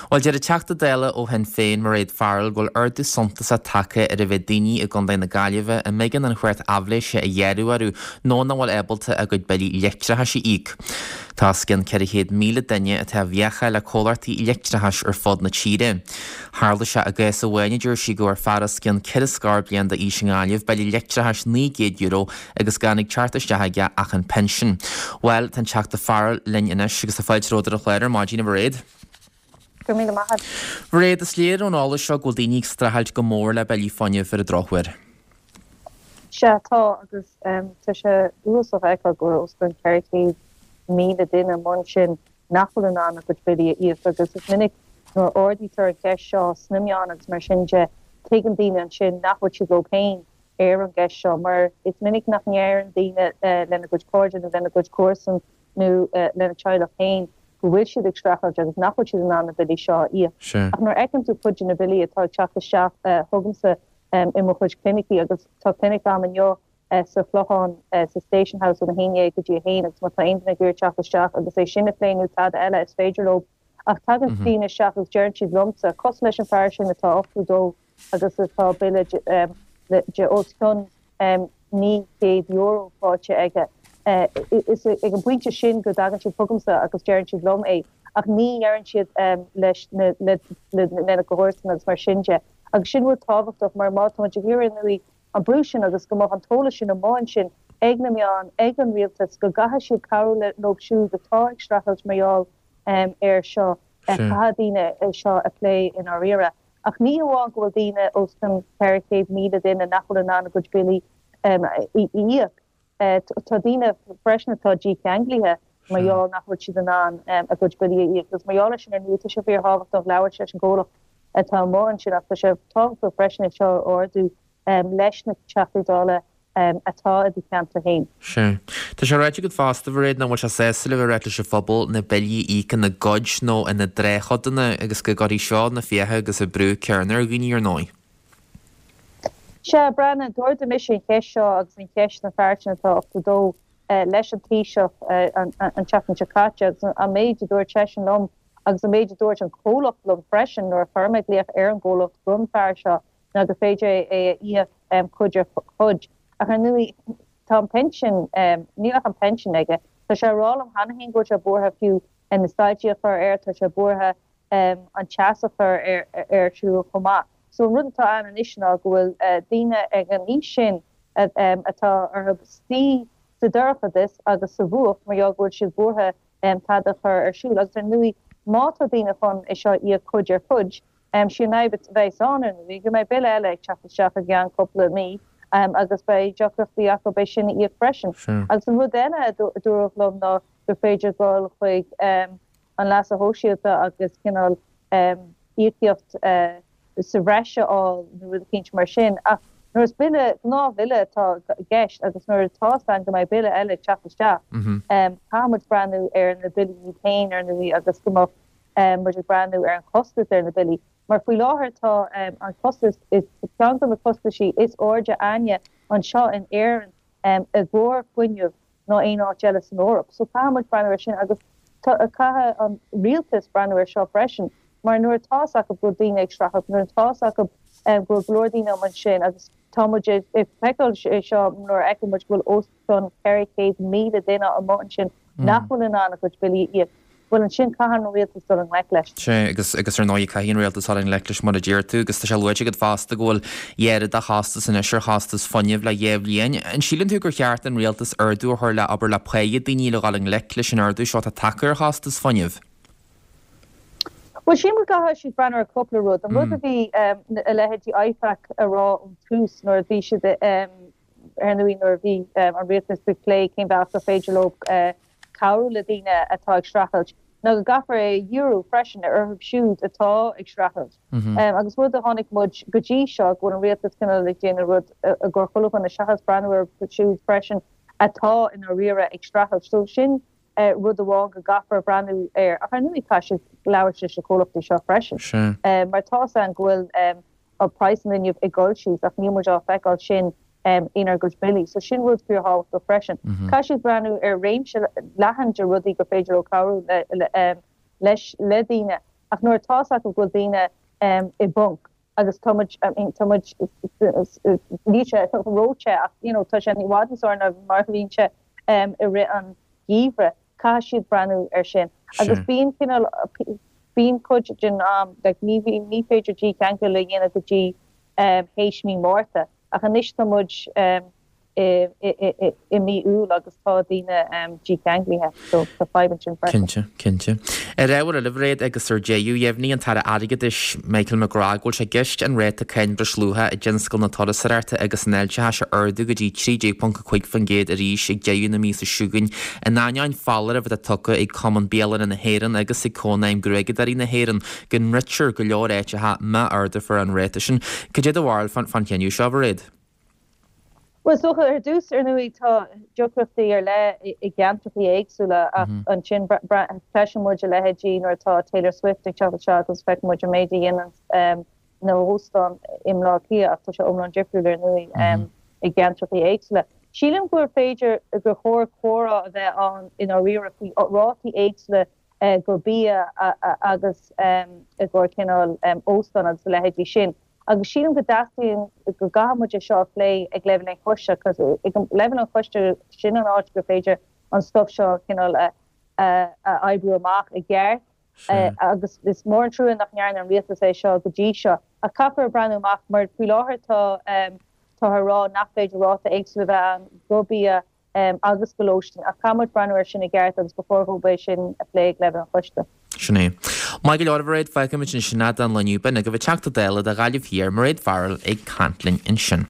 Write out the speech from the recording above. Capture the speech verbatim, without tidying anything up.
Well deidir teachta déile ó hen féin mar réad fearil ghfuil ordu suntas a take ar a bheith daoine i gcondé na Gaillimhe a mégan an chuirt abléise a dhearú arú nó na bhfuil ébalta a go bailí leictretheas i íc. Tá cin ceithre chéad míle duine atá bheacha le cólartaí leictretheas ar fod na tíre. Tharla se a gcéas a bhainidir si go ar fearas cin ceithre scar bliain de í sin Gaillimh bailí leictretheas ní géad euro agus gannig chartastethe ach an pension. Well, tan teachta fearil linn inis agus a fáilte ródar a chléir má dína réad. Réad is léir ón ála seo go daoine strahailt go mór le bailí fáinne ar a drochhuir. Se tá agus tá sé ús of eá go osban ceirtí míle duine man sin nachfuil an a go bidí íomh agus is minic nó ordítar ceis seo snimián agus mar sinse tegan daine an sin nachfuil si go céin ar an gceis seo mar is minic nach near an daine lena go cóide a lena go cuasan nó lena teile féin. Go bhfuil siad ag strachel agus nachfuil siad an anna bilí seo íomh. Ach nuair eicem tú puid na bilí atá teachta seach thugamsa i mo chuid clinicí agus tá clinic am an jo sa flochán sa Station House na héine go dtí héin agus má tá aontainna gur teachta seach agus é sinna léinú tad eile is féidir lob. Ach tá an tíine seach agus dearn siad lumsa cos leis an fear sin atá ochtúdó agus atá bile de ócon ní céad euro fáte aige. Uh, is ag an buinte sin go dagan siad tugamsa agus dearann siad lom é ach ní dearann siad um, leis lena gohorsan agus mar sinse agus sin bhfuil táhachtach mar má tá gur nuí an brú sin agus go an tóla sin an máin sin ag na meán ag an rialtas go gatha siad carú le nóg siú atá ag strachelt marall um, ar seo chadíine seo a lé in á rire ach ní bháin gohfuil daine os an pericéad míle duine nachfuil an anna go bilí íoch. Tá dína fresna tá dí anglithe mar jou nachfuil siad an an a go bilí agus marall sin an nuúta se fir háhacht an leabhar se an ggólach atá mór an sin ach se tá go fresna seo orú leis na teachúdála atá a dí ceanta hain. Se. Tá sé réite go fásta bh réad na bhil se sé le bh réitla se fphobal na bailí ícan na goid nó ina dréchodanna agus go garí seo na fiothe agus a brú cearnar ghuiine ar nói. Se brena dúir de mis sin ceis seo agus in ceis na feartin atá ochtadó leis an tíiseach an teachn secáte agus a méid dúir teis an lom agus a méid dúirt an cólach lom freisin nó fermeid líoch ar an ggólach gom fear seo na go féidir é íoch chuidir chud. A chu nuí tá pension nílach an pension aige tá sé rá am hanahén go se bortha fiú in na staidíochar air tá se bortha an teasachar arsú chomá. So runtá an an isna gohfuil daine ag an ní sin atá ar stí sa dúcha dis agus sa bhuach mar jogúil si bortha tadachar arsú agus ar nuí mátá daine fan is seo íoch chud ar fudge si naibit bheits an nuí go mé bil eile ag teach a gan coppla mí Um, agus bei geography a bei sin íoch freisin. Agus an bhd déine dúrachlum ná gur féidir gáil chuig um, an las a hóisiúta agus cinál um, íocht uh, sa bhreise á nu cinint mar sin. Ach nuair is bile ná bile tá gceist agus nuair táán go mbeid bile eile teachtasteach. Támuid brandú ar na bilí tain ar nuí agus go um, mar brandú ar an costas ar na bilí. Mar fui láthir tá um, an costas is plan an costa si is orde aine an seo in éan um, a bhór fuineh nó é á jealous an órap. So támuid breir sin agus a cathe an rialtas breir seo freisin, mar nuair táach go blodíine ag strachach, nuair táach go um, go glódíine man sin agus támuid if peil seo nuair eicimuid bhfuil osán ceircéad míle duine an máin sin nachfuil an anna chuid bilí iad. Well an sin caihan nó réaltas dul an leicleis. Sé agus agus ar náí caihíon réaltas an leicleis mar a ddíirtú, agus tá sé luide go fásta ghfuil dhéad a chastas in isir chastas fonnimh le dhéhlíon. An sílann tú gur cheart an réaltas ardú chuir le aber le pléiad daoine le gáil an leicleis an ardú seo a takear chastas fonnimh. Well sin mu gatha si brenar a coppla rud, an bud a bhí a leheadtí aifac a rá an tús nóir bhí si ar nuí nóir bhí an réaltas bu lé cén bhealach a féidir lob cabhrú le daine atá ag strachelt. No go gafar é euro freisin ar orthb siúd atá ag strachelt. Agus bud a tháinig mud gotí seo go an réaltas cinna le déana rud a gur cholah an na seachas breanúir siúd freisin atá in a rire ag strachelt. So sin rud a bháin go gafar breanú ar a chu nuí caiisi leabhar se se cholachtaí seo freisin. Mar tá an ghfuil a pricin inniuh ag gáilsíos ach ní muid á feicáil sin Um, in our good billy, so shin would pure hall go freshen. Kashi branu er range lehan de ruddy go féidir o cowru um lesh ledina ach nuair táach go gozíine um, i bunk agus tomuch I mean tomuch líse roche ach you know tu an wadensor na marvinse um, i ri an givre ka siad branu ar sin agus bín kin bín kogin um, like ní ní féidir G can le dhéana go G um, héis mí mórta ach an is tomuch um, I, I, I, I mi ú agus tá dína um, G ganglithe so tá fibantin Cinse cinse. Er éhar a livréad agus ar déú dhéhníí an tar aigad is Michael McGrath ghil sé gist an réit a céin breslúthe i djinscail na torasarta agus nellte se ardú go dtí trí pont chuig fan géad a ríis ag déú na mí a siúgain a náineáin fallar a bheit a tucha ag common béalan in na héan agus i cónaim greigad arí na héan gon ritir go leor éite ha me arda for an réite sin go dé a bhil fan fan ceanú seo réid. Well so er dus er nu tá geography er le I geography éagsúla ach an sin fashion mo le hedgin or tá Taylor Swift ag travel agus fe mo médi in um no hostan im lá ki ach tá se omlan jefruler nu um ag geography éagsúla. Sílim goer féidir gur chóir chora a bheith an in a rira ráti éagsúla gur bí agus um gur kinál um óstan agus le hedgin sin. agus sílim go daíon go gamuide seo lé ag lehan chuiste cos lehan chuiste sin an áit go féidir an stop seo cinál ebrú amach i gceart agus is mór trú nach nearan an rialtas é seo go dtí seo a capar breanú amach mar fú láthir tá tá rá nach féidir ráta éagsúla bheith an gobí agus golóistin a camid breanúir sin i gceart agus beforthóbééis sin a lé ag lehan an chuiste. Sinné. Mai go leirhréid feicimiid sin sinna an leniu ben a go bh teachta déile a gáilh hir mar réad faril ag cantlinn in sin.